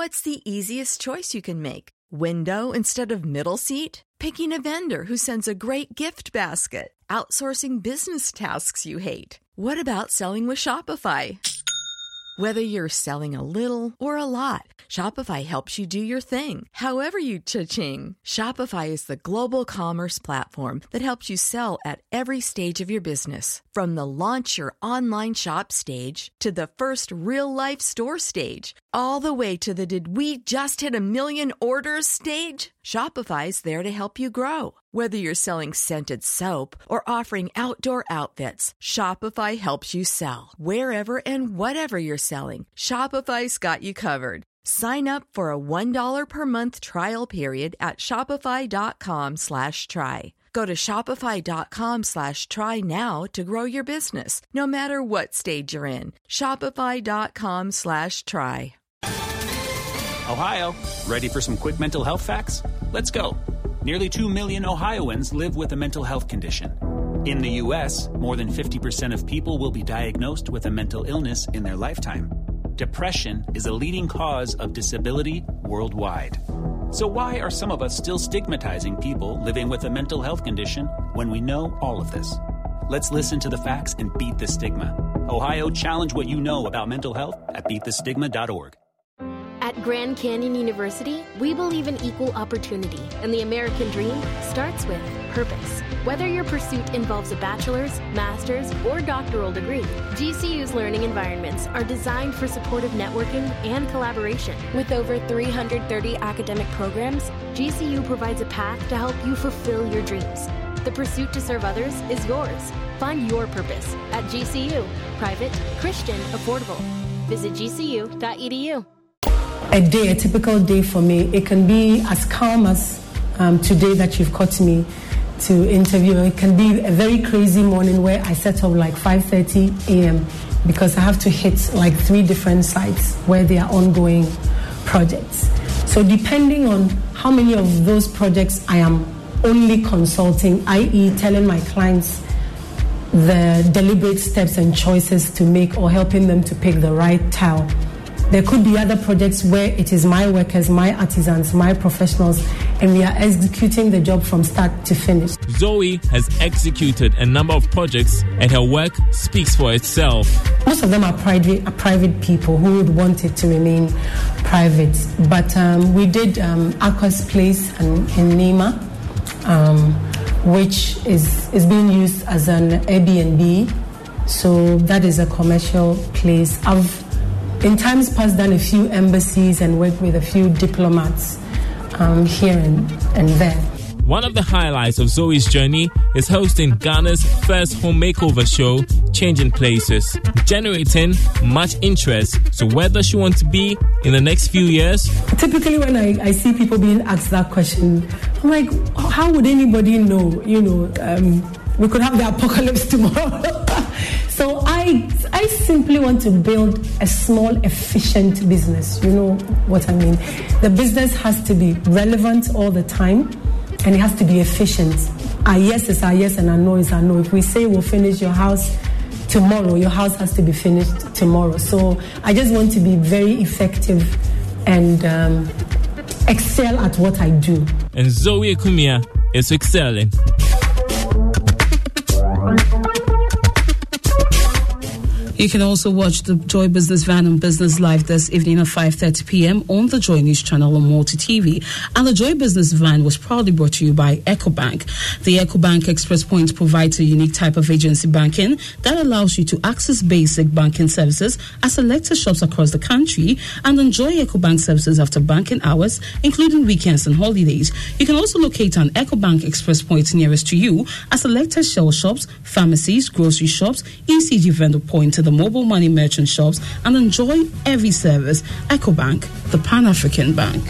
What's the easiest choice you can make? Window instead of middle seat? Picking a vendor who sends a great gift basket? Outsourcing business tasks you hate? What about selling with Shopify? Whether you're selling a little or a lot, Shopify helps you do your thing, however you cha-ching. Shopify is the global commerce platform that helps you sell at every stage of your business. From the launch your online shop stage to the first real-life store stage, all the way to the did we just hit 1 million orders stage. Shopify's there to help you grow. Whether you're selling scented soap or offering outdoor outfits, Shopify helps you sell. Wherever and whatever you're selling, Shopify's got you covered. Sign up for a $1 per month trial period at shopify.com/try. Go to shopify.com/try now to grow your business, no matter what stage you're in. Shopify.com/try. Ohio, ready for some quick mental health facts? Let's go. Nearly 2 million Ohioans live with a mental health condition. In the U.S., more than 50% of people will be diagnosed with a mental illness in their lifetime. Depression is a leading cause of disability worldwide. So why are some of us still stigmatizing people living with a mental health condition when we know all of this? Let's listen to the facts and beat the stigma. Ohio, challenge what you know about mental health at beatthestigma.org. At Grand Canyon University, we believe in equal opportunity, and the American dream starts with purpose. Whether your pursuit involves a bachelor's, master's, or doctoral degree, GCU's learning environments are designed for supportive networking and collaboration. With over 330 academic programs, GCU provides a path to help you fulfill your dreams. The pursuit to serve others is yours. Find your purpose at GCU. Private, Christian, affordable. Visit gcu.edu. A typical day for me, it can be as calm as today that you've caught me to interview. It can be a very crazy morning where I set up like 5:30 a.m. because I have to hit like 3 different sites where there are ongoing projects. So depending on how many of those projects I am only consulting, i.e. telling my clients the deliberate steps and choices to make or helping them to pick the right tile. There could be other projects where it is my workers, my artisans, my professionals, and we are executing the job from start to finish. Zoe has executed a number of projects and her work speaks for itself. Most of them are private people who would want it to remain private. But we did Aqua's Place in Nema, which is being used as an Airbnb. So that is a commercial place. I've in times past done a few embassies and worked with a few diplomats here and there. One of the highlights of Zoe's journey is hosting Ghana's first home makeover show, Changing Places, generating much interest. So where does she want to be in the next few years? Typically when I see people being asked that question, I'm like, how would anybody know? We could have the apocalypse tomorrow. So I simply want to build a small, efficient business. You know what I mean? The business has to be relevant all the time, and it has to be efficient. Our yes is our yes, and our no is our no. If we say we'll finish your house tomorrow, your house has to be finished tomorrow. So I just want to be very effective and excel at what I do. And Zoe Ekumia is excelling. You can also watch the Joy Business Van on Business Live this evening at 5:30 p.m. on the Joy News channel on Multi TV. And the Joy Business Van was proudly brought to you by EcoBank. The EcoBank Express Point provides a unique type of agency banking that allows you to access basic banking services at selected shops across the country and enjoy EcoBank services after banking hours, including weekends and holidays. You can also locate an EcoBank Express Point nearest to you at selected Shell shops, pharmacies, grocery shops, ECG vendor point to the mobile money merchant shops and enjoy every service. EcoBank, the Pan-African Bank.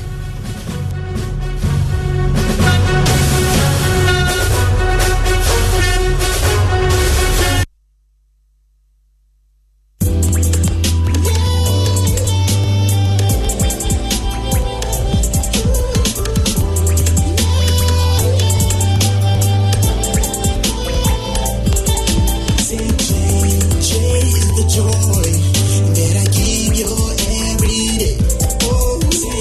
Joy that I give you every day. Oh,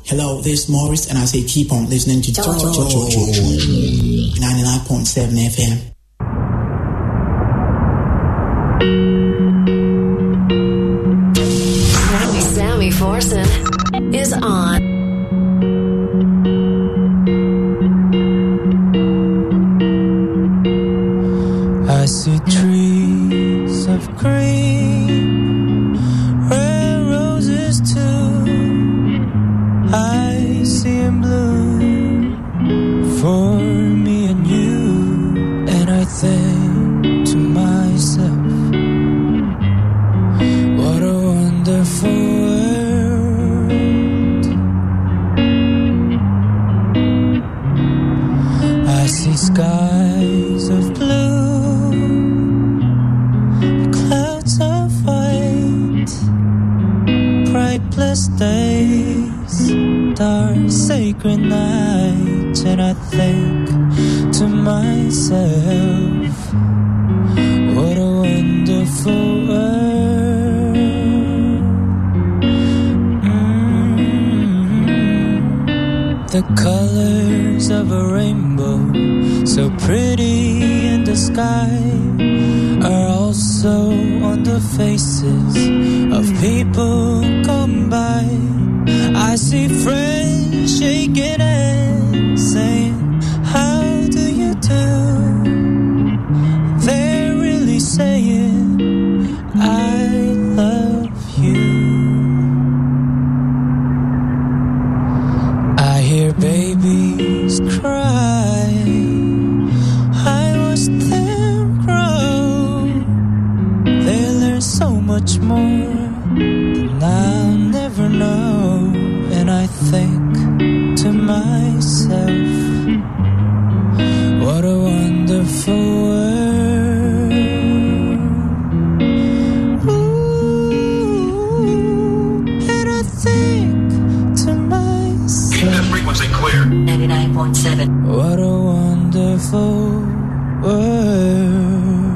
Hello, this is Morris, and I say keep on listening to George 99.7 FM. Sammy Forson is on. I see trees of green, red roses too. I see them bloom for me and you, and I think to myself, what a wonderful world. I see skies of blue, clouds of white, bright blessed days, dark sacred nights, and I think to myself, what a wonderful world. The colors of a rainbow, so pretty in the sky, are also on the faces of people come by. I see friends shaking hands, saying, how do you do? They're really saying, I love you. I hear babies cry, I watch them grow. They learn so much more than I'll never know. And I think to myself, what a wonderful world. Ooh, and I think to myself, keep that frequency clear. 99.7. what a wonderful world.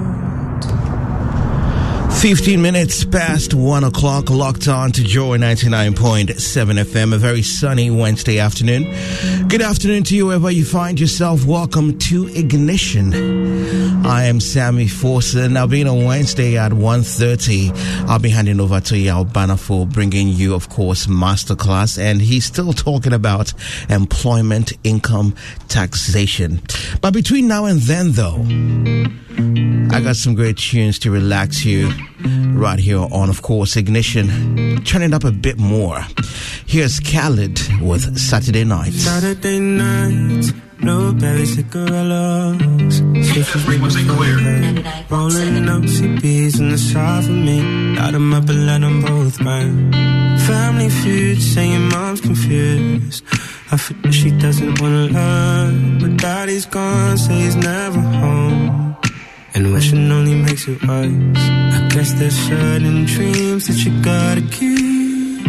15 minutes past 1 o'clock, locked on to Joy 99.7 FM. A very sunny Wednesday afternoon. Good afternoon to you wherever you find yourself. Welcome to Ignition. I am Sammy Forson. I'll be on Wednesday at 1:30. I'll be handing over to Yao Bana for bringing you, of course, Masterclass. And he's still talking about employment income taxation. But between now and then, though, I got some great tunes to relax you right here on, of course, Ignition. Turn it up a bit more. Here's Khaled with Saturday Night. Saturday night, blueberry cigarillos. Frequency clear. Rolling up CBs in the shop for me. Light them up and let them both burn. Family feud, saying mom's confused. I feel she doesn't wanna learn, but daddy's gone, say he's never home. And wishing only makes it worse. I guess there's certain dreams that you gotta keep,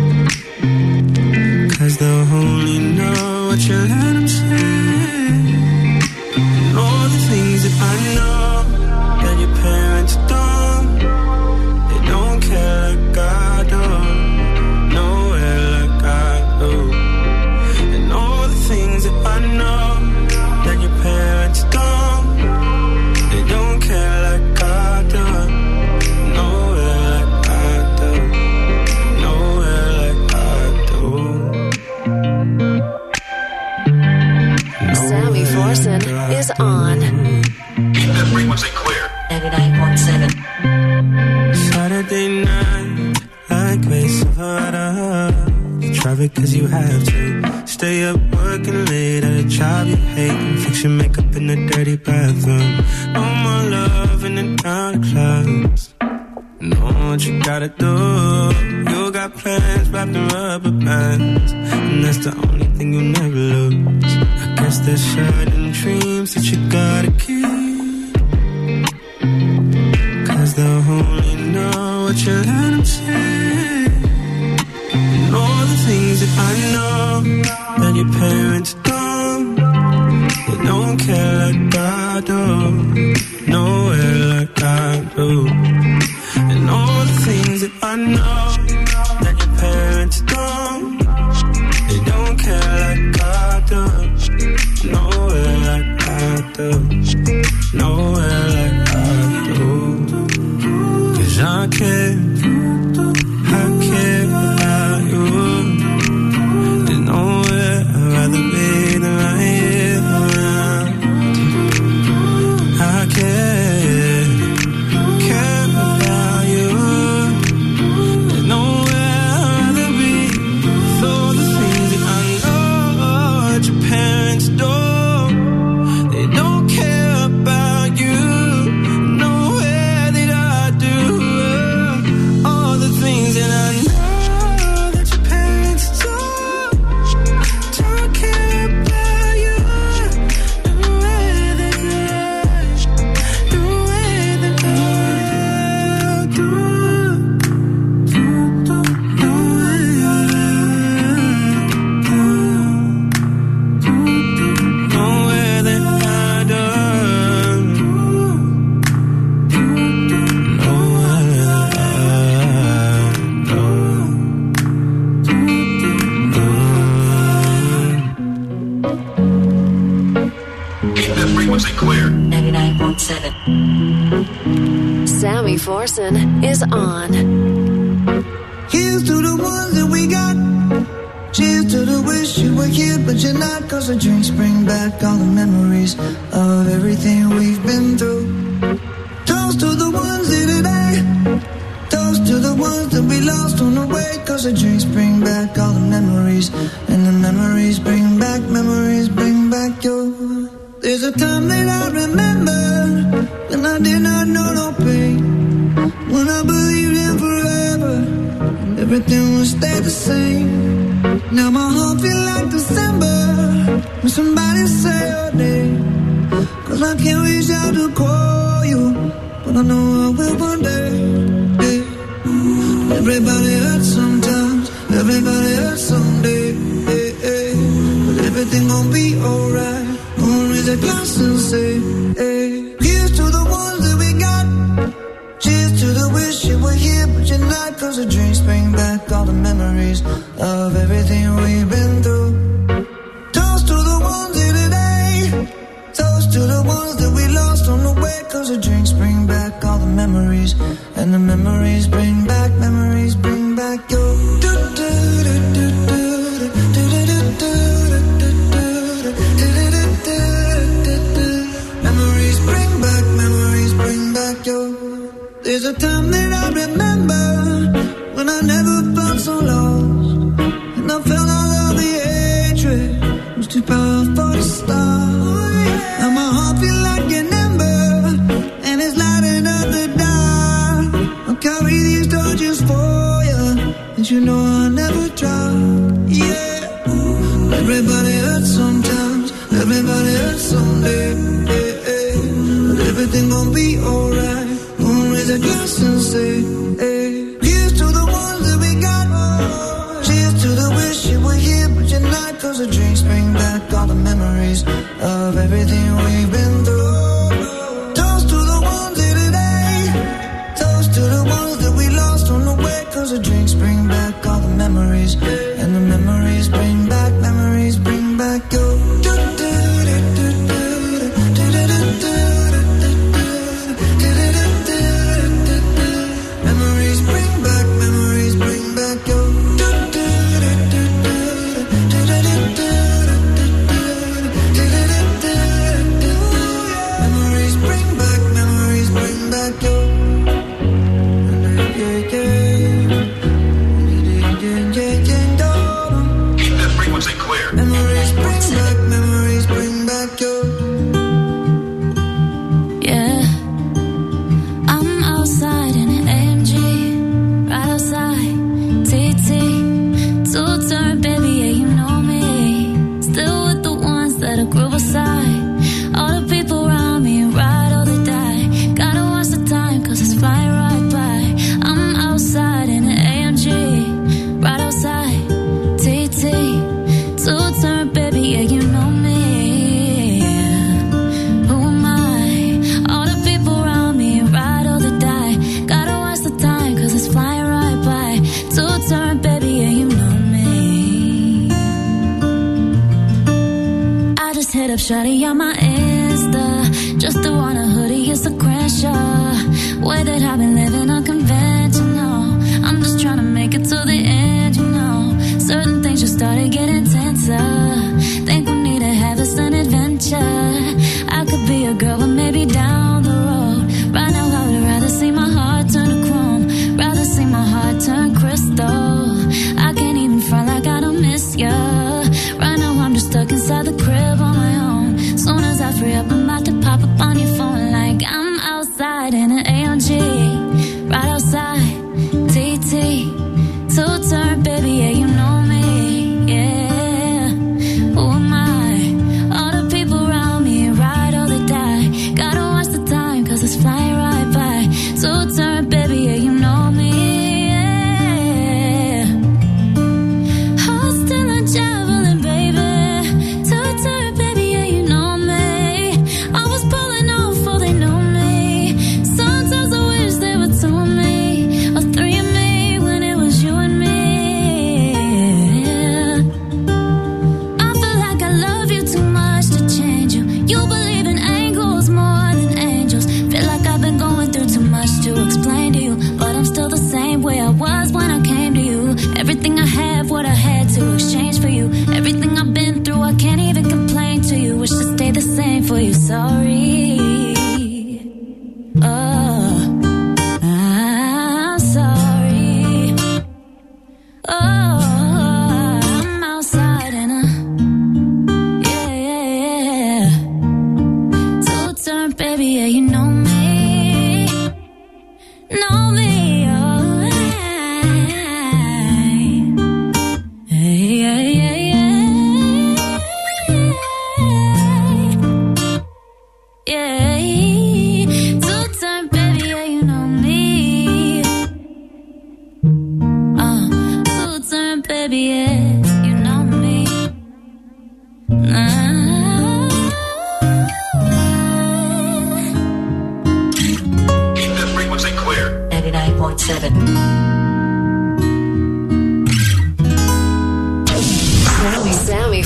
'cause they'll only know what you let them say. And all the things that I know that your parents don't, they don't care like I do, nowhere like I do. And all the things that I know that your parents don't, they don't care like I do, nowhere like I do, nowhere like I do. Sammy Forson is on. Keep that frequency clear. 99.7. Saturday night, like Grace Silverado. You traffic 'cause you have to. Stay up working late at a job you hate and fix your makeup in the dirty bathroom. All my love in the dark clubs. Know what you gotta do. You got plans wrapped in rubber bands, and that's the only thing you never lose. I guess there's certain dreams that you gotta keep, 'cause they'll only know what you let them say. And all the things that I know that your parents don't, they don't care like I do, nowhere like I do. And all the things that I know that your parents don't, they frequency clear. 99.7. Sammy Forson is on. Here's to the ones that we got. Cheers to the wish you were here, but you're not. Cause the drinks bring back all the memories of everything we've been through. Toast to the ones here today. Toast to the ones that we lost on the way. Cause the drinks bring back all the memories. And the memories bring back your. There's a time that I remember when I did not know no pain. When I believed in forever and everything would stay the same. Now my heart feel like December when somebody say your name. Cause I can't reach out to call you, but I know I will one day. Yeah. Everybody hurts sometimes, everybody hurts someday. Yeah, yeah. But everything gon' be alright. Gonna raise a glass and say, hey. Here's to the ones that we got. Cheers to the wish you were here, but you're not. Cause the drinks bring back all the memories of everything we've been through. Toast to the ones here today. Toast to the ones that we lost on the way. Cause the drinks bring back all the memories. And the memories bring back your. Memories bring back your. There's a time that I remember when I never felt so lost, and I felt all of the hatred was too powerful to stop. Now my heart feel like an ember, and it's lighting up the dark. I'll carry these torches for you, and you know I'll never drop. Yeah, everybody hurts sometimes, everybody hurts someday. But everything gon' be alright. Raise a glass and say, hey. Here's to the ones that we got. Cheers to the wish you were here, but you're not. Cause the drinks bring back all the memories of everything we've been through. Toast to the ones here today. Toast to the ones that we lost on the way. Cause the drinks bring back all the memories. And the memories bring back your. Shawty on my Insta, just to want a hoodie, it's a Crenshaw. Way that I've been living unconventional. I'm just trying to make it to the end, you know. Certain things just started getting tenser. Think we need to have this an adventure. I could be a girl, but maybe down the road. Right now I would rather see my heart turn to chrome. Rather see my heart turn crystal. I can't even front like I don't miss ya. Right now I'm just stuck inside the crib on my own. Soon as I free up, I'm about to pop up on your phone like I'm outside in an AMG. Right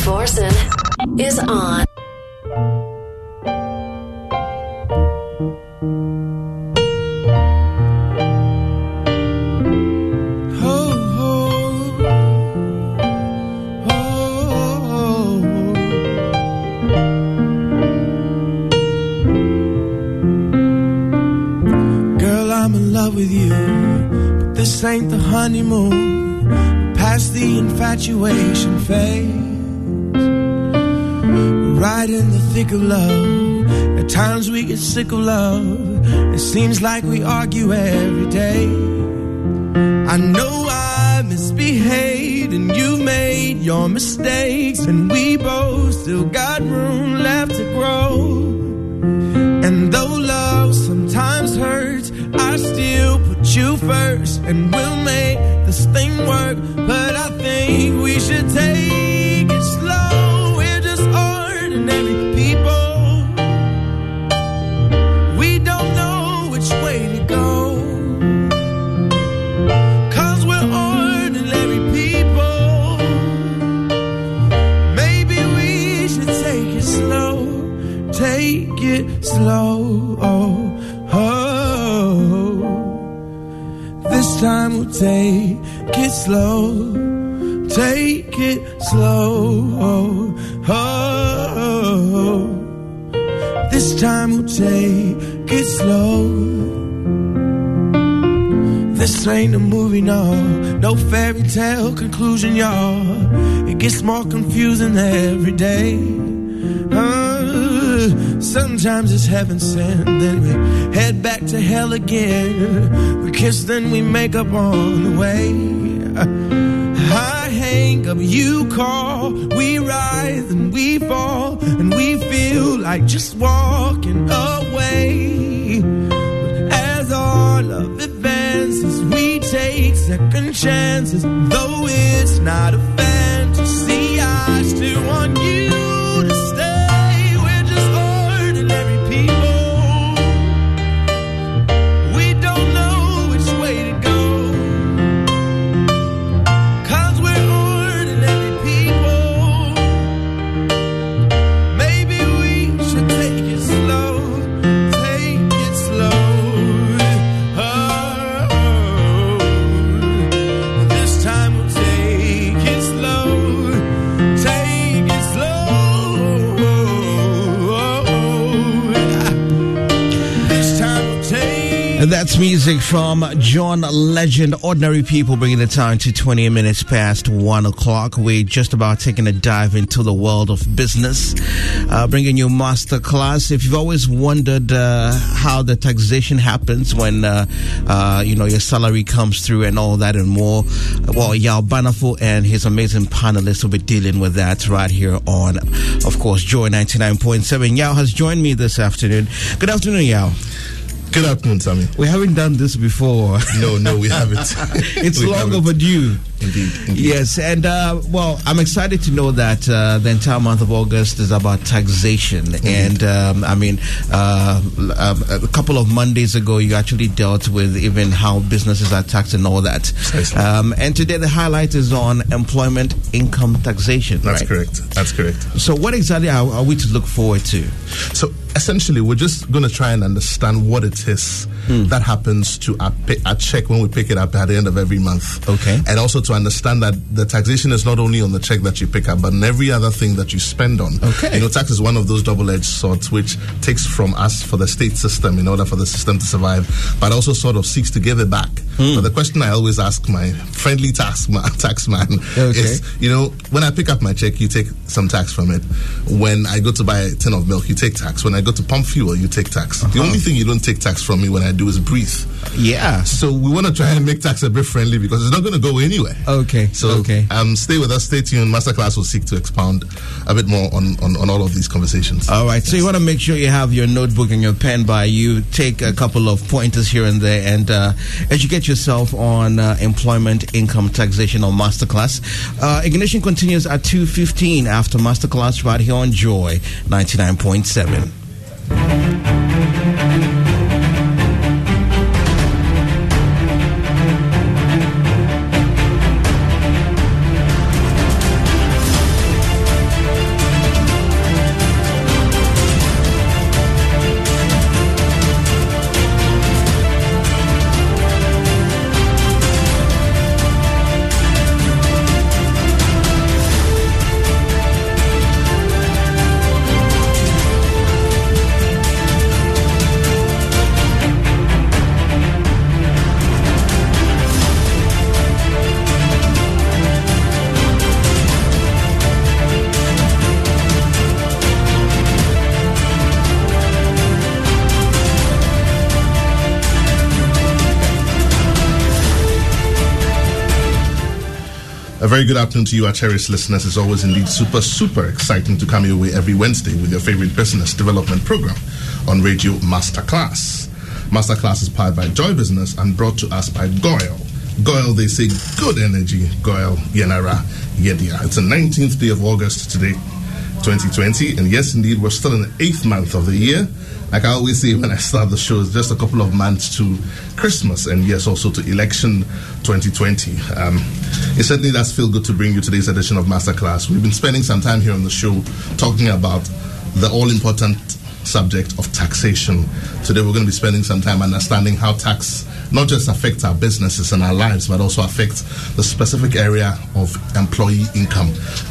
Forsen is on. With you, but this ain't the honeymoon. We're past the infatuation phase. We're right in the thick of love. At times we get sick of love. It seems like we argue every day. I know I misbehaved and you made your mistakes, and we both still got room left to grow. And though love sometimes hurts, I still put you first, and we'll make this thing work. But I think we should take it slow. We're just ordinary people. We don't know which way to go, 'cause we're ordinary people. Maybe we should take it slow. Take it slow. This time we'll take it slow. Take it slow. This time we'll take it slow. This ain't a movie, no fairy tale conclusion, y'all. It gets more confusing every day. Sometimes it's heaven sent, then we head back to hell again. We kiss, then we make up on the way. I hang up, you call, we rise and we fall, and we feel like just walking away. But as our love advances, we take second chances. Though it's not a fantasy, I still want you to stay. That's music from John Legend. Ordinary People, bringing the time to 20 minutes past 1 o'clock. We're just about taking a dive into the world of business, bringing you masterclass. If you've always wondered how the taxation happens when your salary comes through and all that and more, well, Yao Banafo and his amazing panelists will be dealing with that right here on, of course, Joy 99.7. Yao has joined me this afternoon. Good afternoon, Yao. Good afternoon, Sammy. We haven't done this before. No, we haven't. It's long overdue. Indeed. Yes, and I'm excited to know that the entire month of August is about taxation. Indeed. And a couple of Mondays ago, you actually dealt with even how businesses are taxed and all that. And today the highlight is on employment income taxation. That's right? correct. That's correct. So what exactly are we to look forward to? So essentially, we're just going to try and understand what it is that happens to our check when we pick it up at the end of every month. Okay. And also to understand that the taxation is not only on the check that you pick up, but on every other thing that you spend on. Okay. Tax is one of those double-edged swords which takes from us for the state system in order for the system to survive, but also sort of seeks to give it back. But the question I always ask my friendly taxman is, when I pick up my check, you take some tax from it. When I go to buy a tin of milk, you take tax. When I go to pump fuel, you take tax. The only thing you don't take tax from me when I do is breathe. Yeah. So we want to try and make tax a bit friendly because it's not going to go anywhere. Okay. So stay with us, stay tuned. Masterclass will seek to expound a bit more on all of these conversations. All right. Yes. So you want to make sure you have your notebook and your pen by you. Take a couple of pointers here and there and educate yourself on employment income taxation on Masterclass. Ignition continues at 2:15 after Masterclass right here on Joy 99.7. A very good afternoon to you, our cherished listeners. It's always indeed super, super exciting to come your way every Wednesday with your favorite business development program on Radio Masterclass. Masterclass is powered by Joy Business and brought to us by Goyle. Goyle, they say good energy. Goyle, Yenara, Yedia. It's the 19th day of August today, 2020. And yes, indeed, we're still in the 8th month of the year. Like I always say when I start the show, it's just a couple of months to Christmas and yes, also to election 2020. It certainly does feel good to bring you today's edition of Masterclass. We've been spending some time here on the show talking about the all-important subject of taxation. Today we're going to be spending some time understanding how tax not just affects our businesses and our lives, but also affects the specific area of employee income.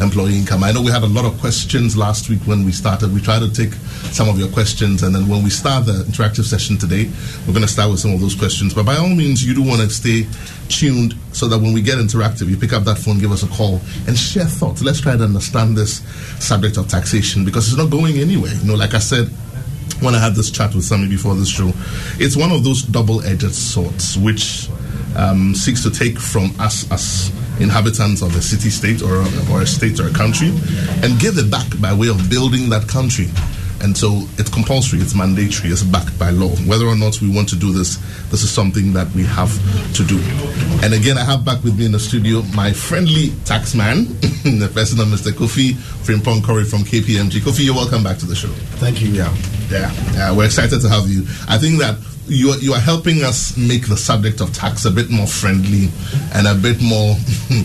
I know we had a lot of questions last week when we started. We tried to take some of your questions, and then when we start the interactive session today, we're going to start with some of those questions. But by all means, you do want to stay tuned so that when we get interactive, you pick up that phone, give us a call, and share thoughts. Let's try to understand this subject of taxation because it's not going anywhere. You know, like I said, when I had this chat with somebody before this show, it's one of those double-edged swords which seeks to take from us as inhabitants of a city-state or a state or a country and give it back by way of building that country. And so it's compulsory, it's mandatory, it's backed by law. Whether or not we want to do this, this is something that we have to do. And again, I have back with me in the studio my friendly taxman, the person of Mr. Kofi Frimpong Curry from KPMG. Kofi, you're welcome back to the show. Thank you. Yeah, we're excited to have you. I think that you are helping us make the subject of tax a bit more friendly and a bit more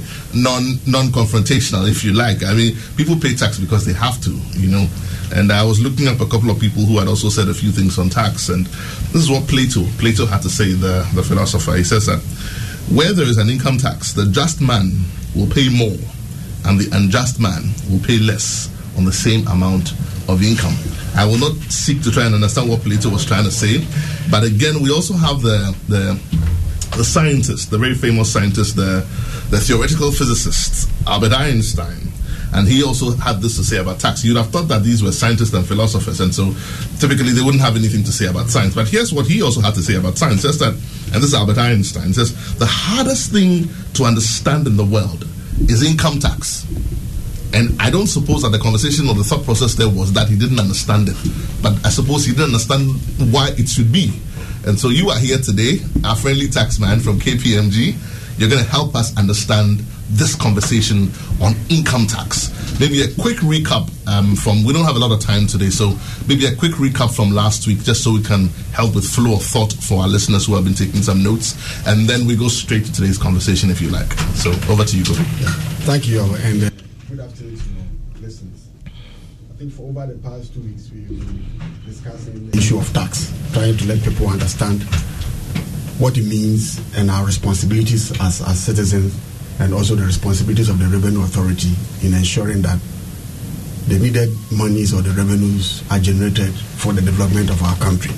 non-confrontational, if you like. I mean, people pay tax because they have to, you know. And I was looking up a couple of people who had also said a few things on tax, and this is what Plato had to say, the philosopher. He says that where there is an income tax, the just man will pay more, and the unjust man will pay less on the same amount of income. I will not seek to try and understand what Plato was trying to say, but again, we also have the scientist, the very famous scientist, the theoretical physicist, Albert Einstein. And he also had this to say about tax. You'd have thought that these were scientists and philosophers, and so typically they wouldn't have anything to say about science. But here's what he also had to say about science. Says that, and this is Albert Einstein, says, the hardest thing to understand in the world is income tax. And I don't suppose that the conversation or the thought process there was that he didn't understand it. But I suppose he didn't understand why it should be. And so you are here today, our friendly taxman from KPMG. You're going to help us understand this conversation on income tax. Maybe a quick recap we don't have a lot of time today, so maybe a quick recap from last week, just so we can help with flow of thought for our listeners who have been taking some notes, and then we go straight to today's conversation, if you like. So over to you, Kofi. Yeah. Thank you, and good afternoon to listeners. I think for over the past 2 weeks, we've been discussing the issue of tax, trying to let people understand what it means and our responsibilities as citizens, and also the responsibilities of the Revenue Authority in ensuring that the needed monies or the revenues are generated for the development of our country.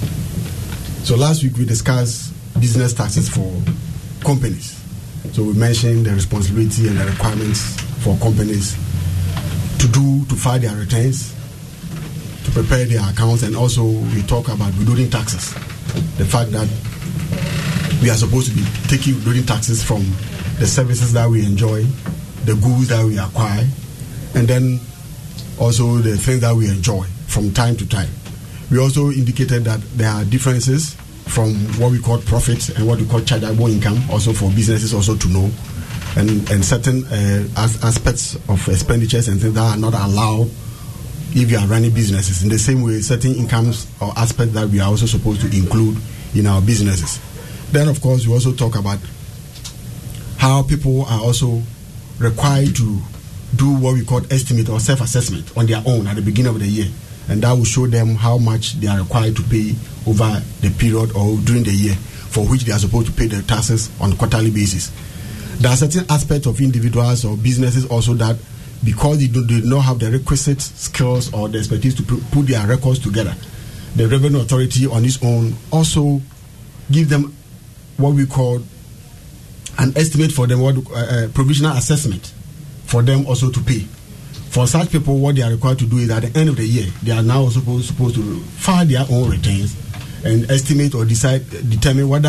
So last week we discussed business taxes for companies. So we mentioned the responsibility and the requirements for companies to file their returns, to prepare their accounts, and also we talk about withholding taxes. The fact that we are supposed to be taking withholding taxes from the services that we enjoy, the goods that we acquire, and then also the things that we enjoy from time to time. We also indicated that there are differences from what we call profits and what we call chargeable income, also for businesses also to know, and certain aspects of expenditures and things that are not allowed if you are running businesses. In the same way, certain incomes or aspects that we are also supposed to include in our businesses. Then, of course, we also talk about how people are also required to do what we call estimate or self-assessment on their own at the beginning of the year. And that will show them how much they are required to pay over the period or during the year for which they are supposed to pay their taxes on a quarterly basis. There are certain aspects of individuals or businesses also that because they do not have the requisite skills or the expertise to put their records together, the Revenue Authority on its own also give them what we call an estimate for them, provisional assessment for them also to pay. For such people, what they are required to do is at the end of the year, they are now supposed to file their own returns and estimate or determine whether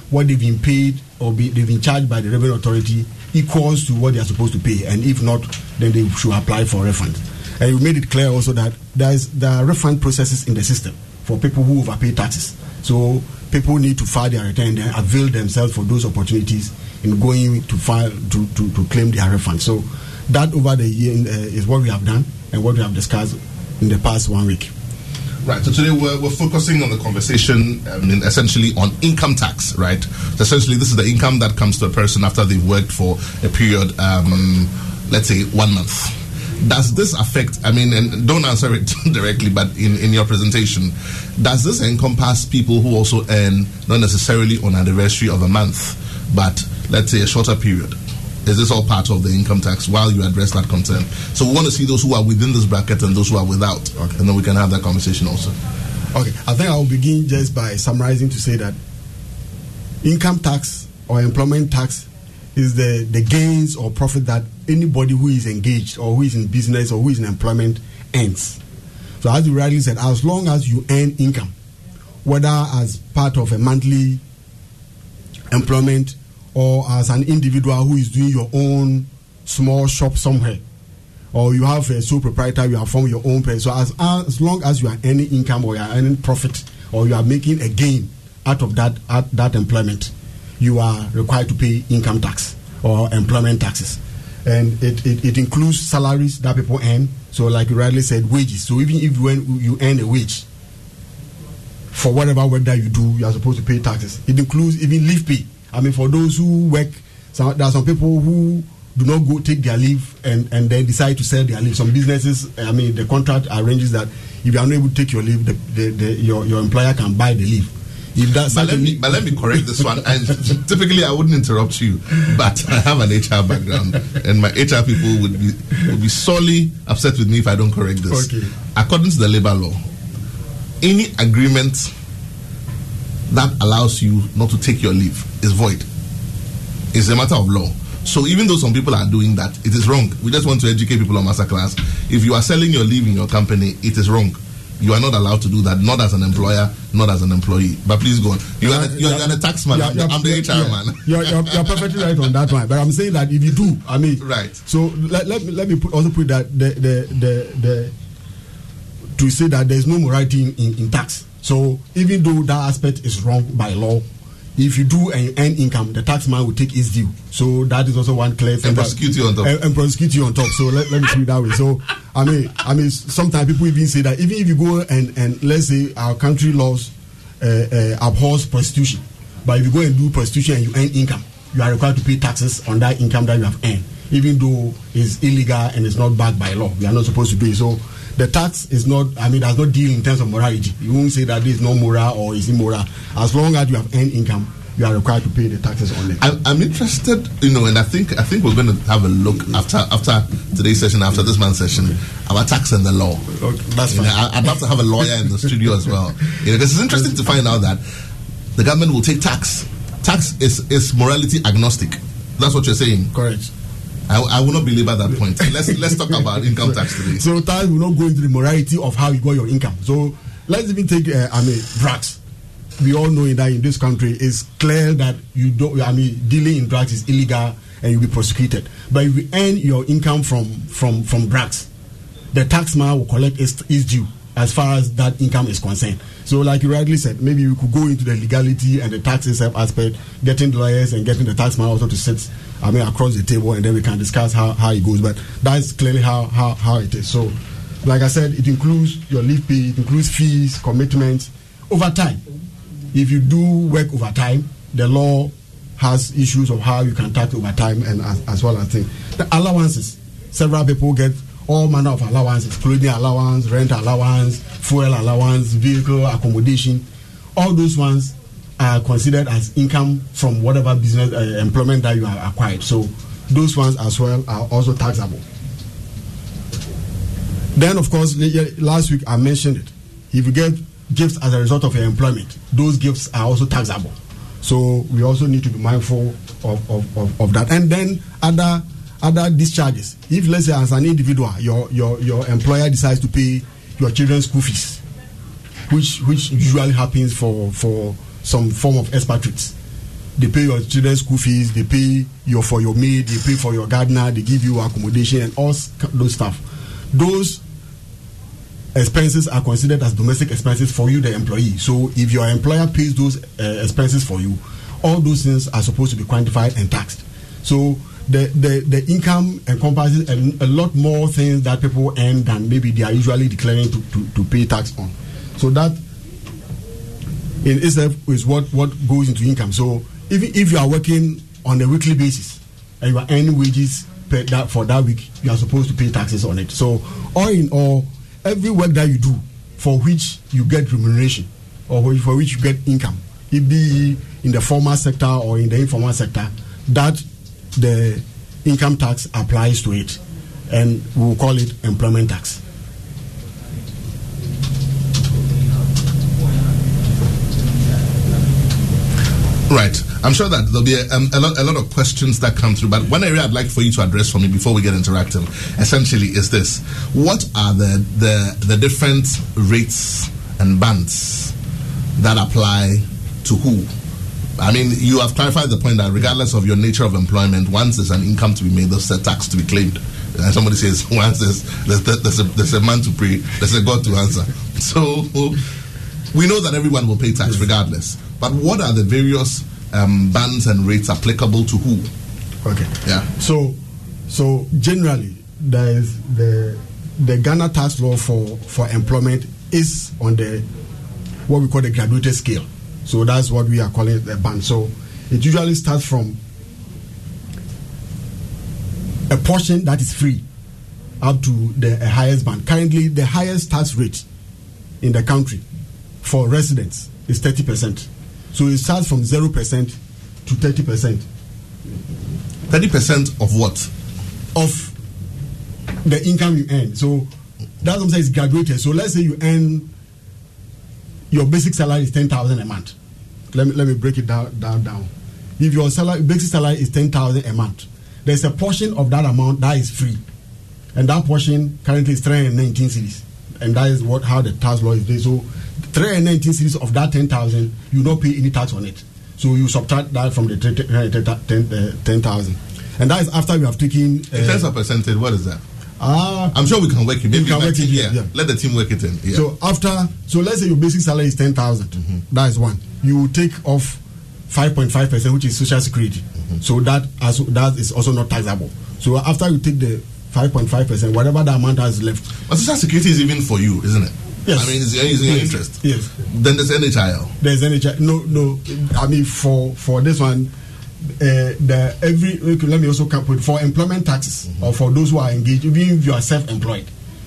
what they've been paid or they've been charged by the Revenue Authority equals to what they are supposed to pay, and if not, then they should apply for a refund. And we made it clear also that there are refund processes in the system for people who overpay taxes. So people need to file their return and avail themselves for those opportunities in going to file to claim their refund. So that over the year is what we have done and what we have discussed in the past 1 week. Right, so today we're focusing on the conversation essentially on income tax, right? So essentially, this is the income that comes to a person after they've worked for a period, let's say 1 month. Does this affect, and don't answer it directly, but in your presentation, does this encompass people who also earn not necessarily on anniversary of a month, but let's say a shorter period? Is this all part of the income tax while you address that concern? So we want to see those who are within this bracket and those who are without, and then we can have that conversation also. Okay, I think I will begin just by summarizing to say that income tax or employment tax is the gains or profit that anybody who is engaged or who is in business or who is in employment earns. So as you rightly said, as long as you earn income, whether as part of a monthly employment or as an individual who is doing your own small shop somewhere, or you have a sole proprietor, you have formed your own place. So as long as you are earning income or you are earning profit or you are making a gain out of that employment, you are required to pay income tax or employment taxes. And it includes salaries that people earn. So like you rightly said, wages. So even if when you earn a wage for whatever work that you do, you are supposed to pay taxes. It includes even leave pay. For those who work, there are some people who do not go take their leave and then decide to sell their leave. Some businesses, the contract arranges that if you are not able to take your leave, your employer can buy the leave. But let me correct this one. And typically, I wouldn't interrupt you, but I have an HR background, and my HR people would be sorely upset with me if I don't correct this. Okay. According to the labor law, any agreement that allows you not to take your leave is void. It's a matter of law. So even though some people are doing that, it is wrong. We just want to educate people on masterclass. If you are selling your leave in your company, it is wrong. You are not allowed to do that, not as an employer, not as an employee. But please go on. You are the tax man. I'm the HR man. You're perfectly right on that one. But I'm saying that if you do, right. So let me put that to say that there is no morality in tax. So even though that aspect is wrong by law, if you do and you earn income, the tax man will take his due. So that is also one clear thing. And prosecute you on top. And prosecute you on top. So let me put it that way. So sometimes people even say that even if you go and let's say our country laws abhors prostitution, but if you go and do prostitution and you earn income, you are required to pay taxes on that income that you have earned, even though it's illegal and it's not backed by law. We are not supposed to do it. So the tax is not, does not deal in terms of morality. You won't say that this is not moral or is immoral. As long as you have earned income, you are required to pay the taxes on it. I'm interested, and I think we're going to have a look after today's session, after this month's session, about tax and the law. Okay, that's fine. I'd love to have a lawyer in the studio as well. Because it's interesting to find out that the government will take tax. Tax is morality agnostic. That's what you're saying. Correct. I will not belabor that point. Let's talk about income tax today. So tax will not go into the morality of how you got your income. So let's even take drugs. We all know that in this country it's clear that you don't. Dealing in drugs is illegal and you'll be prosecuted. But if you earn your income from drugs, the taxman will collect his due as far as that income is concerned. So like you rightly said, maybe we could go into the legality and the tax itself aspect, getting the lawyers and getting the taxman also to sit across the table, and then we can discuss how it goes. But that's clearly how it is. So like I said, it includes your leave pay, it includes fees, commitments, overtime. If you do work overtime, the law has issues of how you can tax overtime, and as well as things. The allowances, several people get all manner of allowances, clothing allowance, rent allowance, fuel allowance, vehicle accommodation. All those ones are considered as income from whatever business employment that you have acquired. So those ones as well are also taxable. Then, of course, last week I mentioned it. If you get gifts as a result of your employment, those gifts are also taxable. So we also need to be mindful of that. And then other discharges. If, let's say, as an individual, your employer decides to pay your children's school fees, which usually happens for some form of expatriates. they pay your children's school fees, they pay for your maid, they pay for your gardener, they give you accommodation and all those stuff. Those expenses are considered as domestic expenses for you, the employee. So if your employer pays those expenses for you, all those things are supposed to be quantified and taxed. So the income encompasses a lot more things that people earn than maybe they are usually declaring to pay tax on. So that in itself is what goes into income. So if you are working on a weekly basis and you are earning wages for that week, you are supposed to pay taxes on it. So all in all, every work that you do for which you get remuneration or for which you get income, it be in the formal sector or in the informal sector, that the income tax applies to it, and we'll call it employment tax. Right. I'm sure that there'll be a lot of questions that come through, but one area I'd like for you to address for me before we get interactive, essentially, is this: what are the different rates and bands that apply to who? I mean, you have clarified the point that regardless of your nature of employment, once there's an income to be made, there's a tax to be claimed. And somebody says, once there's a man to pray, there's a God to answer. So we know that everyone will pay tax regardless. But what are the various bands and rates applicable to who? Okay. Yeah. So generally, there is the Ghana tax law for employment is on the what we call the graduated scale. So that's what we are calling the band. So it usually starts from a portion that is free up to the highest band. Currently, the highest tax rate in the country for residents is 30%. So it starts from 0% to 30%. 30% of what? Of the income you earn. So that's what I'm saying, is graduated. So let's say you earn, your basic salary is 10,000 a month. Let me break it down. If your basic salary is 10,000 a month, there's a portion of that amount that is free, and that portion currently is 319 cedis, and that is how the tax law is based. So 319 cedis of that 10,000, you don't pay any tax on it. So you subtract that from the 10,000, and that is after you have taken. In terms of percentage, what is that? I'm sure we can work it. Maybe we can work it. Yeah. Let the team work it in. Yeah. So let's say your basic salary is 10,000. That is one. You take off 5.5%, which is Social Security. So that is also not taxable. So after you take the 5.5%, whatever the amount has left. But Social Security is even for you, isn't it? Yes. I mean, it's using your interest. Yes. Then there's NHIL. There's NHIL. No. I mean, for this one, let me also put for employment taxes or for those who are engaged, even if you are self-employed,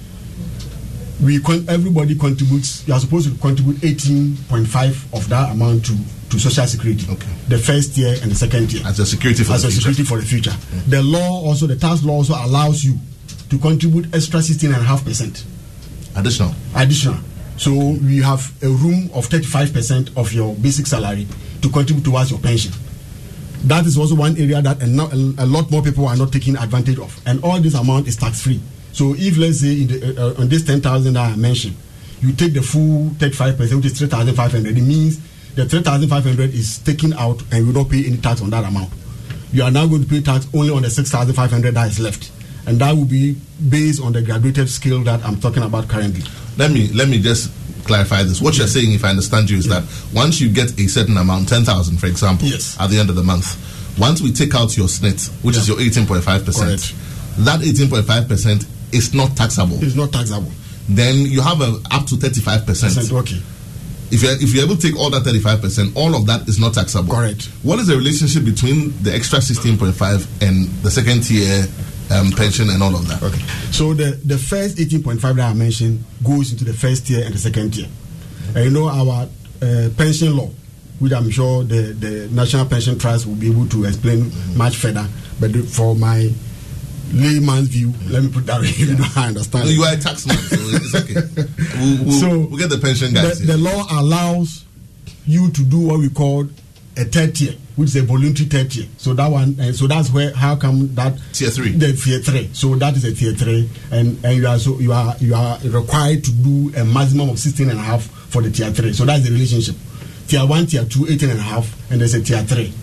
everybody contributes. You are supposed to contribute 18.5% of that amount to Social Security. Okay. The first year and the second year as a security for the future. The law the tax law also allows you to contribute extra 16.5%. Additional. So you have a room of 35% of your basic salary to contribute towards your pension. That is also one area that a lot more people are not taking advantage of, and all this amount is tax free. So if, let's say, on this 10,000 that I mentioned, you take the full 35%, which is 3,500, it means the 3,500 is taken out and you don't pay any tax on that amount. You are now going to pay tax only on the 6,500 that is left, and that will be based on the graduated scale that I'm talking about currently. Let me just clarify this. What you're saying, if I understand you, is that once you get a certain amount, 10,000 for example, at the end of the month, once we take out your SNIT, which is your 18.5%, that 18.5% is not taxable. It's not taxable. Then you have up to 35%. Okay. If you're able to take all that 35%, all of that is not taxable. Correct. What is the relationship between the extra 16.5 and the second tier pension and all of that? Okay. So the first 18.5 that I mentioned goes into the first tier and the second tier. And our pension law, which I'm sure the National Pension Trust will be able to explain much further. But for my layman's view, let me put that way. You don't understand. No, you are a taxman, so it's okay. We'll get the pension guys. The law allows you to do what we call a third tier, which is a voluntary third tier. So that one, so that's how come that tier 3. The tier 3. So that is a tier 3, and you are required to do a maximum of 16.5 for the tier 3. So that's the relationship. Tier 1, tier 2, 18.5, and there's a tier 3.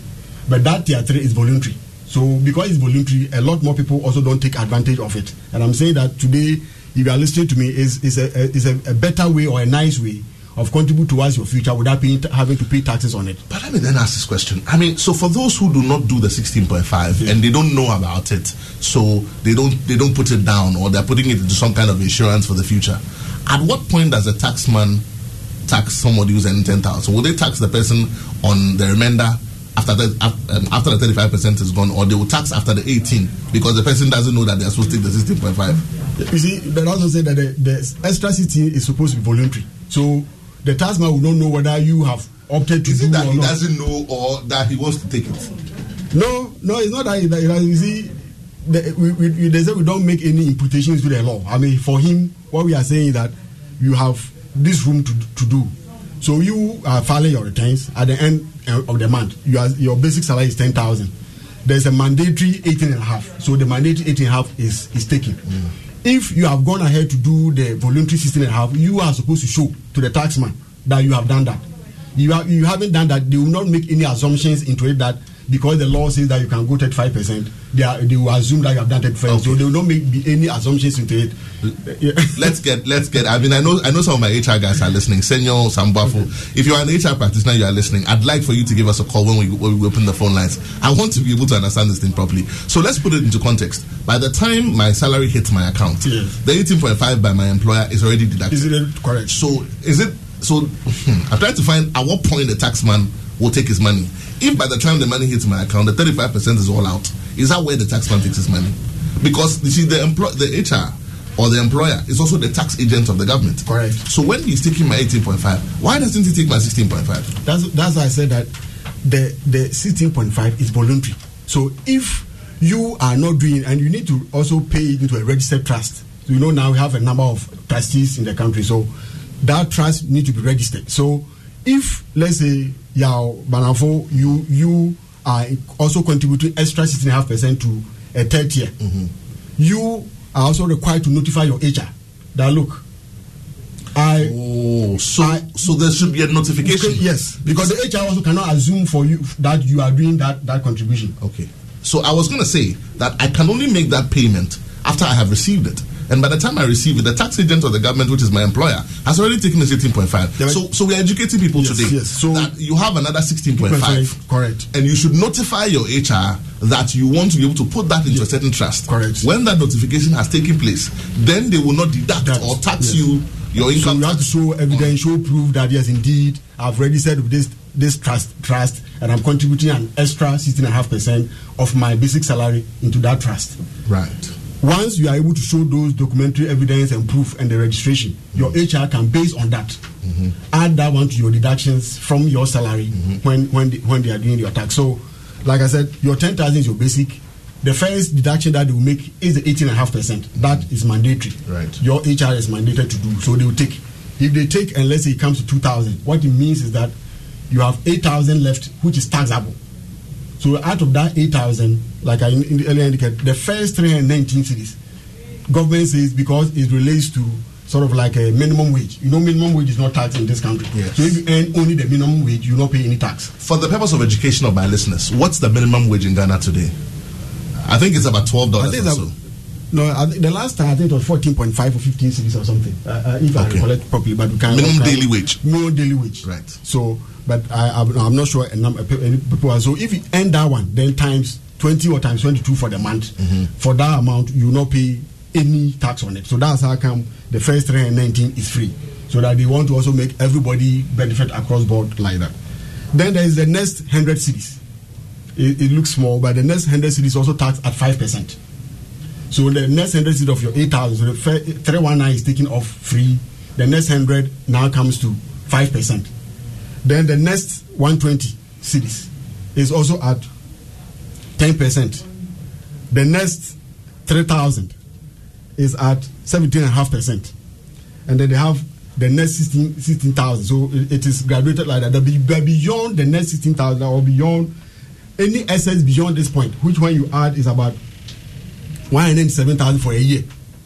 But that tier 3 is voluntary. So because it's voluntary, a lot more people also don't take advantage of it. And I'm saying that today, if you are listening to me, is a better way or a nice way of contribute towards your future without having to pay taxes on it. But let me then ask this question. I mean, so for those who do not do the 16.5 and they don't know about it, so they don't put it down, or they're putting it into some kind of insurance for the future. At what point does a taxman tax somebody who's earning 10,000? So will they tax the person on the remainder after the 35% is gone, or they will tax after the 18 because the person doesn't know that they're supposed to take the 16.5? You see, they also say that the extra 16 is supposed to be voluntary. So the taxman will not know whether you have opted to do it or not. Is it that he doesn't know, or that he wants to take it? No, it's not that. You see, they say we don't make any imputations to the law. I mean, for him, what we are saying is that you have this room to do. So you are filing your returns at the end of the month. Your basic salary is 10,000. There's a mandatory 18.5. So the mandatory 18.5 is taken. If you have gone ahead to do the voluntary 16.5, you are supposed to show to the taxman that you have done that. You haven't done that. They will not make any assumptions into it that because the law says that you can go 35%, they will assume that you have done 35%. Okay. So they will not make any assumptions into it. Let's get. I mean, I know some of my HR guys are listening. Senor Sambafo, if you are an HR practitioner, you are listening. I'd like for you to give us a call when we open the phone lines. I want to be able to understand this thing properly. So let's put it into context. By the time my salary hits my account, the 18.5 by my employer is already deducted. Is it correct? So is it? So I'm trying to find at what point the taxman will take his money. If by the time the money hits my account, the 35% is all out, is that where the taxman takes his money? Because you see, the HR or the employer is also the tax agent of the government. Correct. So when he's taking my 18.5, why doesn't he take my 16.5? That's why I said that the 16.5 is voluntary. So if you are not doing, and you need to also pay it into a registered trust. So now we have a number of trustees in the country, so that trust need to be registered. So if, let's say, Banafo, you are also contributing extra 16.5% to a third tier, you are also required to notify your HR that look. So there should be a notification. Yes, because the HR also cannot assume for you that you are doing that contribution. Okay. So I was going to say that I can only make that payment after I have received it. And by the time I receive it, the tax agent of the government, which is my employer, has already taken the 18.5. So we are educating people today so that you have another 16.5. Correct. And you should notify your HR that you want to be able to put that into a certain trust. Correct. When that notification has taken place, then they will not deduct or tax you your income. So you have to show evidence, show proof that yes, indeed, I've registered with this trust, and I'm contributing an extra 16.5% of my basic salary into that trust. Right. Once you are able to show those documentary evidence and proof and the registration, your HR can, based on that, add that one to your deductions from your salary when they are doing your tax. So, like I said, your 10,000 is your basic. The first deduction that they will make is the 18.5%. That is mandatory. Right. Your HR is mandated to do, so they will take. If they take, and let's say it comes to 2,000, what it means is that you have 8,000 left, which is taxable. So out of that 8,000, like I earlier indicated, the first 319 cities, government says because it relates to sort of like a minimum wage. Minimum wage is not taxed in this country. Yes. So if you earn only the minimum wage, you don't pay any tax. For the purpose of education of my listeners, what's the minimum wage in Ghana today? I think it's about $12 or so. No, the last time I think it was 14.5 or 15 cities or something. If I recollect properly, but we can't. Minimum daily wage. Minimum daily wage. Right. So, but I'm not sure a number of people. So if you earn that one, then times 20 or times 22 for the month, for that amount you will not pay any tax on it. So that's how come the first 319 is free. So that they want to also make everybody benefit across board like that. Then there is the next 100 cities. It looks small, but the next 100 cities also tax at 5%. So the next 100 cities of your 8,000, so the 319 is taken off free. The next 100 now comes to 5%. Then the next 120 cities is also at 10%. The next 3,000 is at 17.5%. And then they have the next 16,000. So it is graduated like that. But beyond the next 16,000 or beyond any assets beyond this point, which one you add is about 107,000 for a year.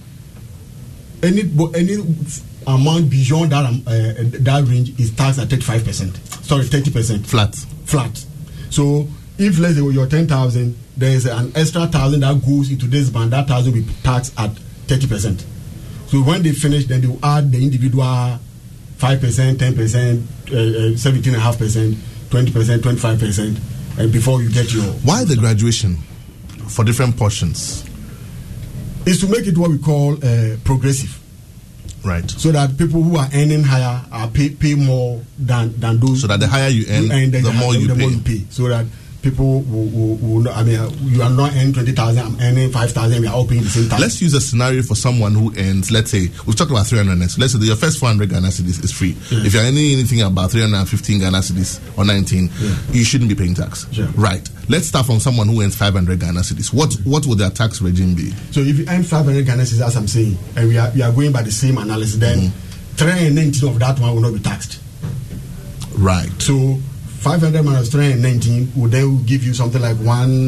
Any amount beyond that range is taxed at 35%. Sorry, 30%. Flat. So if let's say you're 10,000, there is an extra 1,000 that goes into this band. That 1,000 will be taxed at 30%. So when they finish, then they will add the individual 5%, 10%, 17.5%, 20%, 25%, and before you get your. Why the graduation for different portions? Is to make it what we call progressive. Right. So that people who are earning higher are pay more than those. So that the higher you earn, the more you pay. So that people will I mean, you are not earning 20,000, I'm earning 5,000, we are all paying the same tax. Let's use a scenario for someone who earns, let's say, we've talked about 300 so let's say your first 400 Ghana cedis is free. Yeah. If you're earning anything about 315 Ghana cedis or 19, you shouldn't be paying tax. Sure. Right. Let's start from someone who earns 500 Ghana cedis. What would their tax regime be? So if you earn 500 Ghana cedis, as I'm saying, and we are going by the same analysis, then 319 of that one will not be taxed. Right. So 500 minus 319 will then give you something like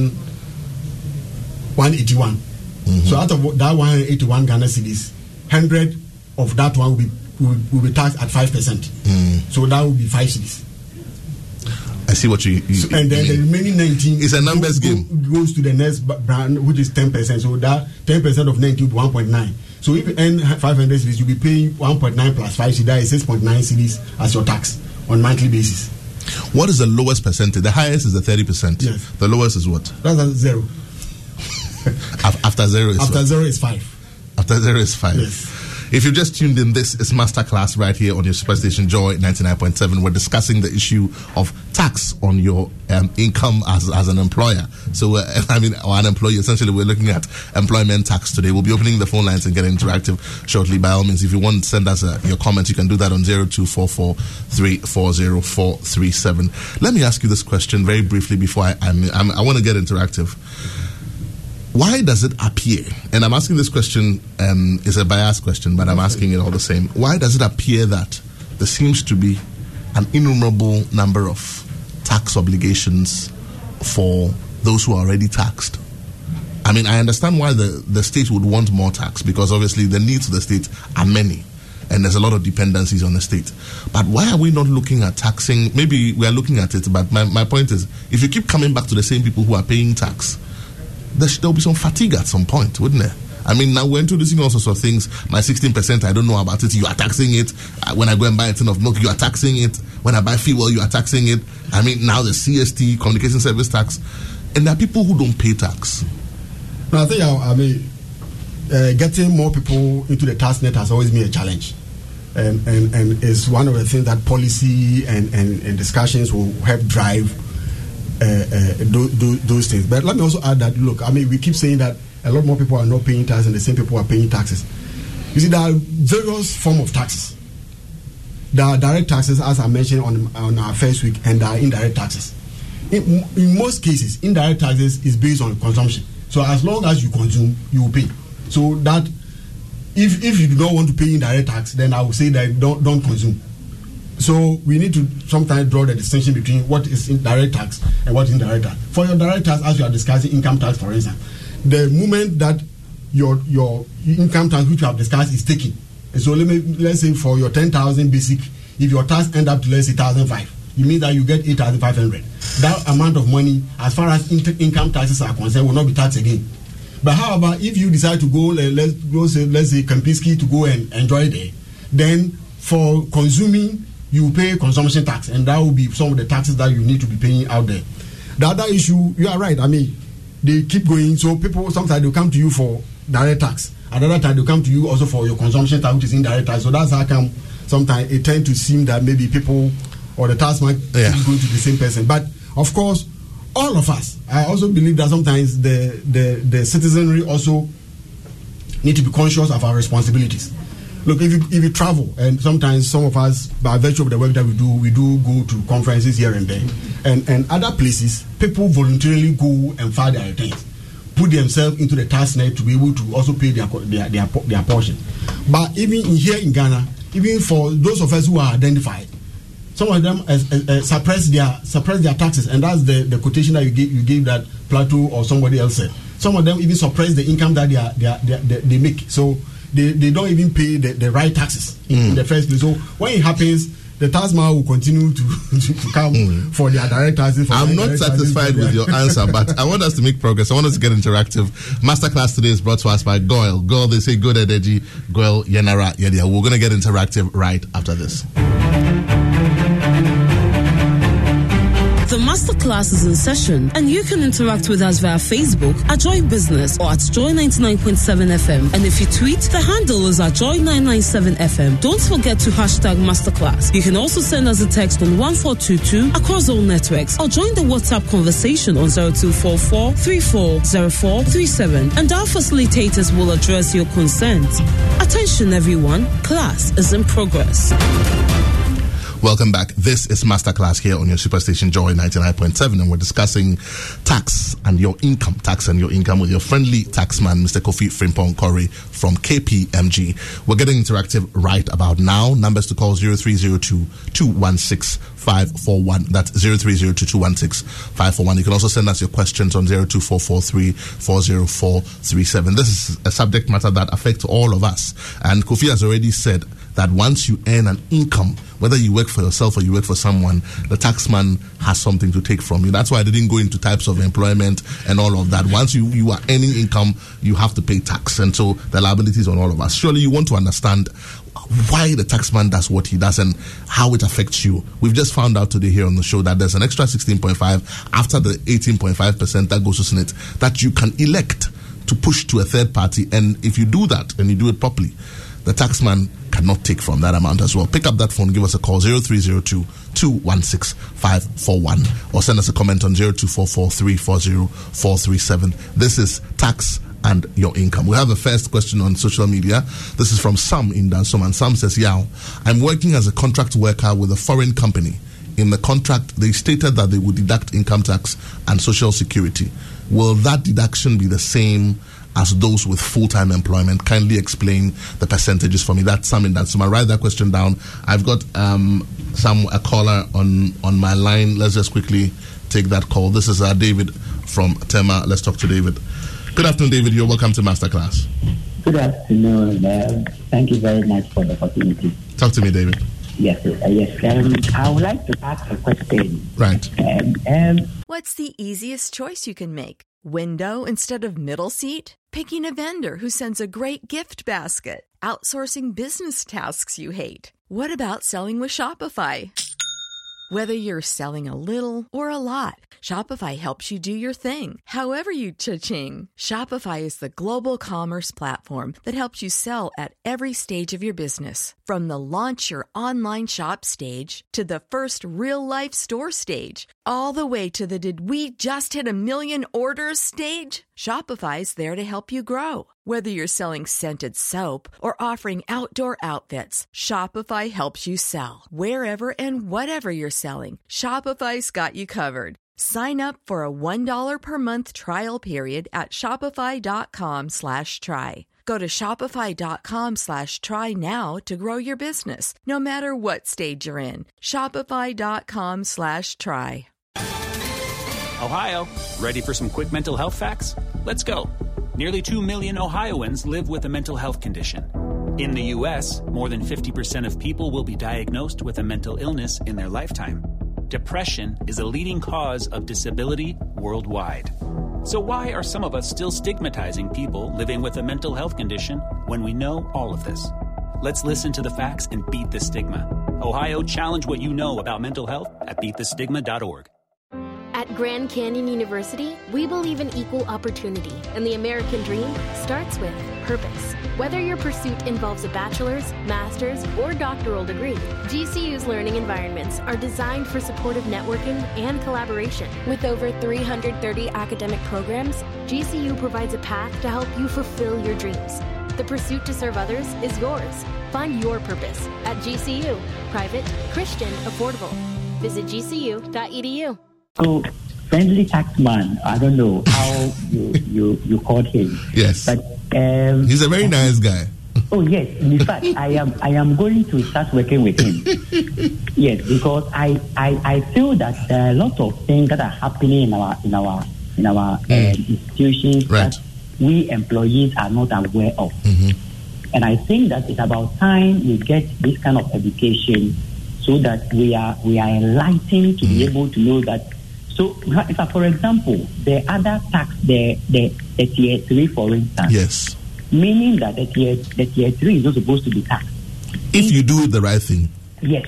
181. So out of that 181 Ghana cedis, 100 of that one will be taxed at 5%. So that will be 5 cedis. I see what you and then the remaining 19 is a numbers game. Goes to the next brand, which is 10%. So that 10% of 19 will be 1.9. So if you earn 500 cedis, you'll be paying 1.9 plus 5 cedis, that is 6.9 cedis as your tax on monthly basis. What is the lowest percentage? The highest is the 30%. Yes. The lowest is what? That's at 0. After 0 is After what? 0 is 5. After 0 is 5. Yes. If you've just tuned in, this is Masterclass right here on your Superstation Joy 99.7. We're discussing the issue of tax on your income as an employer. So, or an employee. Essentially, we're looking at employment tax today. We'll be opening the phone lines and getting interactive shortly. By all means, if you want to send us your comments, you can do that on 0244340437. Let me ask you this question very briefly before I want to get interactive. Why does it appear, and I'm asking this question, it's a biased question, but I'm asking it all the same. Why does it appear that there seems to be an innumerable number of tax obligations for those who are already taxed? I mean, I understand why the state would want more tax, because obviously the needs of the state are many, and there's a lot of dependencies on the state. But why are we not looking at taxing? Maybe we are looking at it, but my point is, if you keep coming back to the same people who are paying tax, there'll be some fatigue at some point, wouldn't there? I mean, now we're introducing all sorts of things. My 16%, I don't know about it. You are taxing it. When I go and buy a tin of milk, you are taxing it. When I buy fuel, you are taxing it. I mean, now the CST, Communication Service Tax. And there are people who don't pay tax. No, I think, getting more people into the tax net has always been a challenge. And it's one of the things that policy and discussions will help drive those things. But let me also add that, look, I mean, we keep saying that a lot more people are not paying taxes and the same people are paying taxes. You see, there are various forms of taxes. There are direct taxes, as I mentioned on our first week, and there are indirect taxes. In most cases, indirect taxes is based on consumption. So as long as you consume, you will pay. So that if you do not want to pay indirect tax, then I would say that don't consume. So we need to sometimes draw the distinction between what is direct tax and what is indirect tax. For your direct tax, as you are discussing income tax, for instance, the moment that your income tax, which you have discussed, is taken. So let's say for your 10,000 basic, if your tax end up to, let's say, 1,500, it means that you get 8,500. That amount of money, as far as income taxes are concerned, will not be taxed again. But however, if you decide to go, let's say Kempinski, to go and enjoy there, then for consuming, you pay consumption tax, and that will be some of the taxes that you need to be paying out there. The other issue, you are right, I mean, they keep going, so people sometimes they'll come to you for direct tax. At another time, they'll come to you also for your consumption tax, which is indirect tax. So that's how come sometimes it tends to seem that maybe people or the tax might be going to the same person. But of course, all of us, I also believe that sometimes the citizenry also need to be conscious of our responsibilities. Look, if you travel, and sometimes some of us, by virtue of the work that we do go to conferences here and there, and other places, people voluntarily go and file their returns, put themselves into the tax net to be able to also pay their portion. But even here in Ghana, even for those of us who are identified, some of them suppress their taxes, and that's the quotation that you gave that Plateau or somebody else said. Some of them even suppress the income that they make. So they don't even pay the right taxes in the first place. So when it happens, the taxman will continue to come for their directors. I'm not satisfied with your answer, but I want us to make progress. I want us to get interactive. Masterclass today is brought to us by Goyle. Goyle, they say good energy. Goyle, Yenara, Yedia. We're going to get interactive right after this. The masterclass is in session, and you can interact with us via Facebook at Joy Business or at Joy 99.7 FM. And if you tweet, the handle is at Joy 997 FM. Don't forget to hashtag masterclass. You can also send us a text on 1422 across all networks, or join the WhatsApp conversation on 0244 340437, and our facilitators will address your concerns. Attention everyone, class is in progress. Welcome back. This is Masterclass here on your superstation Joy 99.7, and we're discussing tax and your income with your friendly taxman, Mr. Kofi Frimpong Corey from KPMG. We're getting interactive right about now. Numbers to call 0302-216-541. That's 0302-216-541. You can also send us your questions on 02443-40437. This is a subject matter that affects all of us. And Kofi has already said that once you earn an income, whether you work for yourself or you work for someone, the taxman has something to take from you. That's why I didn't go into types of employment and all of that. Once you are earning income, you have to pay tax. And so the liability is on all of us. Surely you want to understand why the taxman does what he does and how it affects you. We've just found out today here on the show that there's an extra 16.5 after the 18.5% that goes to Senate that you can elect to push to a third party. And if you do that and you do it properly, the taxman cannot take from that amount as well. Pick up that phone, give us a call, 0302-216-541, or send us a comment on 0244-340-437. This is Tax and Your Income. We have a first question on social media. This is from Sam in Dansom, and Sam says, I'm working as a contract worker with a foreign company. In the contract, they stated that they would deduct income tax and social security. Will that deduction be the same as those with full-time employment? Kindly explain the percentages for me. That's Sam in Dansom. I write that question down. I've got a caller on my line. Let's just quickly take that call. This is David from Tema. Let's talk to David. Good afternoon, David. You're welcome to Masterclass. Good afternoon. Thank you very much for the opportunity. Talk to me, David. Yes. I would like to ask a question. Right. What's the easiest choice you can make? Window instead of middle seat? Picking a vendor who sends a great gift basket? Outsourcing business tasks you hate? What about selling with Shopify? Whether you're selling a little or a lot, Shopify helps you do your thing, however you cha-ching. Shopify is the global commerce platform that helps you sell at every stage of your business. From the launch your online shop stage to the first real-life store stage, all the way to the did we just hit 1 million orders stage. Shopify's there to help you grow. Whether you're selling scented soap or offering outdoor outfits, Shopify helps you sell. Wherever and whatever you're selling, Shopify's got you covered. Sign up for a $1 per month trial period at shopify.com/try. Go to shopify.com/try now to grow your business, no matter what stage you're in. Shopify.com/try. Ohio, ready for some quick mental health facts? Let's go. Nearly 2 million Ohioans live with a mental health condition. In the U.S., more than 50% of people will be diagnosed with a mental illness in their lifetime. Depression is a leading cause of disability worldwide. So why are some of us still stigmatizing people living with a mental health condition when we know all of this? Let's listen to the facts and beat the stigma. Ohio, challenge what you know about mental health at beatthestigma.org. At Grand Canyon University, we believe in equal opportunity, and the American dream starts with purpose. Whether your pursuit involves a bachelor's, master's, or doctoral degree, GCU's learning environments are designed for supportive networking and collaboration. With over 330 academic programs, GCU provides a path to help you fulfill your dreams. The pursuit to serve others is yours. Find your purpose at GCU. Private, Christian, affordable. Visit gcu.edu. So, friendly taxman, I don't know how you called him. Yes. But he's a very nice guy. Oh yes. In fact, I am going to start working with him. Yes, because I feel that there are a lot of things that are happening in our institutions that we employees are not aware of. And I think that it's about time we get this kind of education so that we are enlightened to be able to know that. So, for example, the other tax, the tier 3, for instance, yes, meaning that the tier 3 is not supposed to be taxed if you do the right thing. Yes,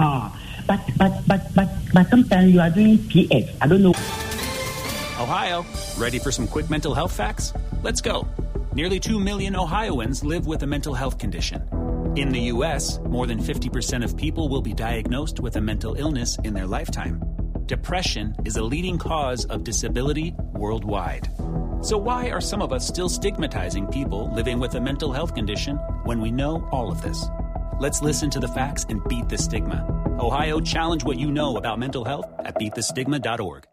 But sometimes you are doing PF. I don't know. Ohio, ready for some quick mental health facts? Let's go. Nearly 2 million Ohioans live with a mental health condition. In the U.S., more than 50% of people will be diagnosed with a mental illness in their lifetime. Depression is a leading cause of disability worldwide. So why are some of us still stigmatizing people living with a mental health condition when we know all of this? Let's listen to the facts and beat the stigma. Ohio, challenge what you know about mental health at beatthestigma.org.